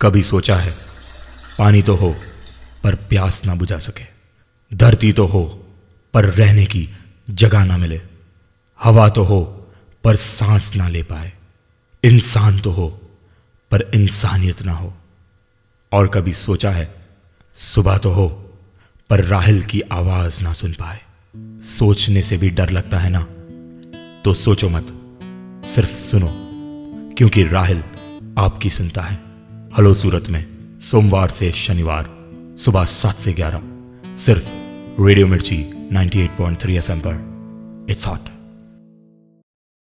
कभी सोचा है पानी तो हो पर प्यास ना बुझा सके, धरती तो हो पर रहने की जगह ना मिले, हवा तो हो पर सांस ना ले पाए, इंसान तो हो पर इंसानियत ना हो। और कभी सोचा है सुबह तो हो पर राहिल की आवाज ना सुन पाए। सोचने से भी डर लगता है ना, तो सोचो मत, सिर्फ सुनो, क्योंकि राहिल आपकी सुनता है। हेलो सूरत में सोमवार से शनिवार सुबह 7 से 11 सिर्फ रेडियो मिर्ची 98.3 FM पर। It's hot.